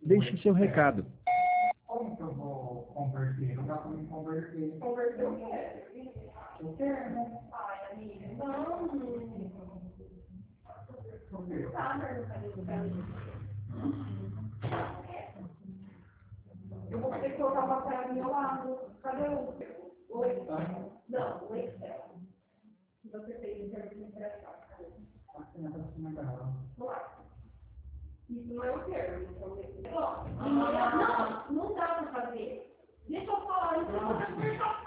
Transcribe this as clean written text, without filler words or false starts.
Deixe seu recado. Como que eu vou converter? Não dá pra me converter. Converter o quê? Eu quero, né? Ai, amiga, não. Não tá perguntando pra mim. Eu vou ter que colocar o papel do meu lado. Cadê o Excel? Não, o Excel. Você fez em termos de interação. Aqui na próxima dela. Claro. Isso não é o termo. Então, não dá pra fazer. Deixa eu falar, então eu vou conversar.